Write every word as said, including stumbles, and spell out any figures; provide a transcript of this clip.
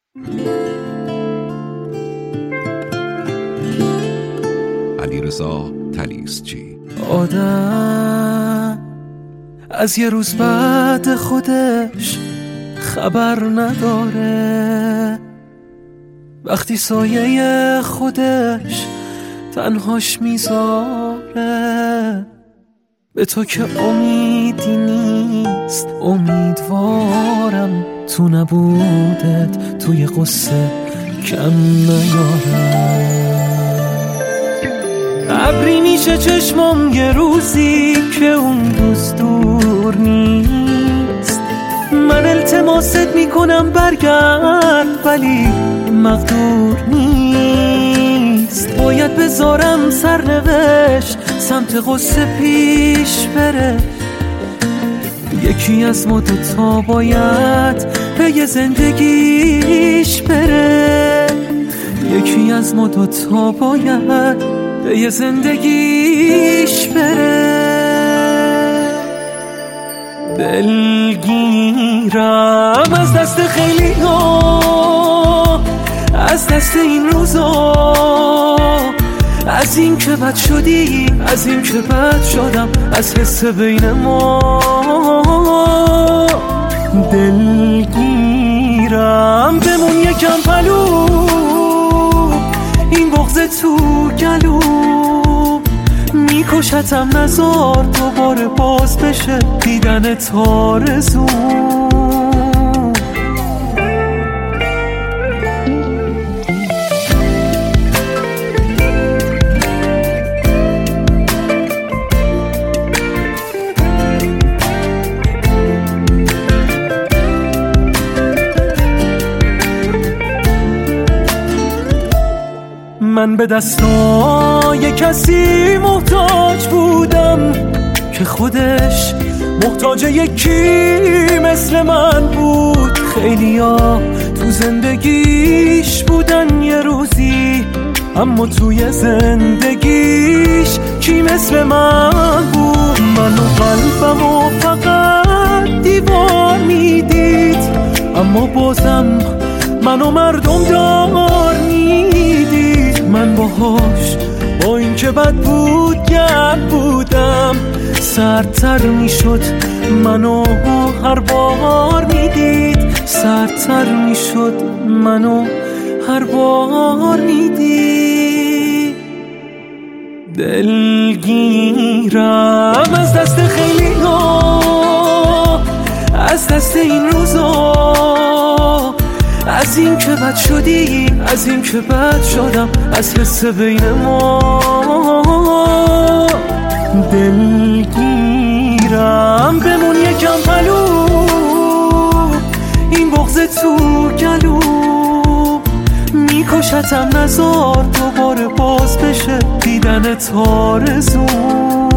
علیرضا طلیسچی. آدم از یه روز بعد خودش خبر نداره، وقتی سایه خودش تنهاش میذاره. به تو که امیدی نیست، امیدوارم تو نبودت توی قصه کم نیارم. ابری میشه چشمم یه روزی که اون دوست دور نیست. من التماست میکنم برگرد ولی مقدور نیست. باید بذارم سرنوشت سمت قصه پیش بره. یکی از ما دوتا باید به یه زندگیش بره. یکی از ما دوتا باید به یه زندگیش بره. دلگیرم از دست خیلی ها، از دست این روزا، از این که بد شدی، از این که بد شدم، از حس بین ما. دلگیرم بمون یکم پلو، این بغض تو گلو میکشتم. نزار دوباره باز بشه دیدن تارزو. من به دستای کسی محتاج بودم که خودش محتاج یکی مثل من بود. خیلیا تو زندگیش بودن یه روزی، اما توی زندگیش کی مثل من بود؟ من و قلبم و فقط دیوار میدید، اما بازم منو مردم دار میدید. من باهاش با این که بد بود گرد بودم، سردتر میشد منو هر بار میدید. سردتر میشد منو هر بار میدید. دلگیرم از دست خیلی ها، از دست این روزا، از این که بد شدی، از این که بد شدم، از حس بین ما. دلگیرم بمون یکم پلو، این بغض تو گلو میکشتم. نزار دوباره باز بشه دیدن تارزو.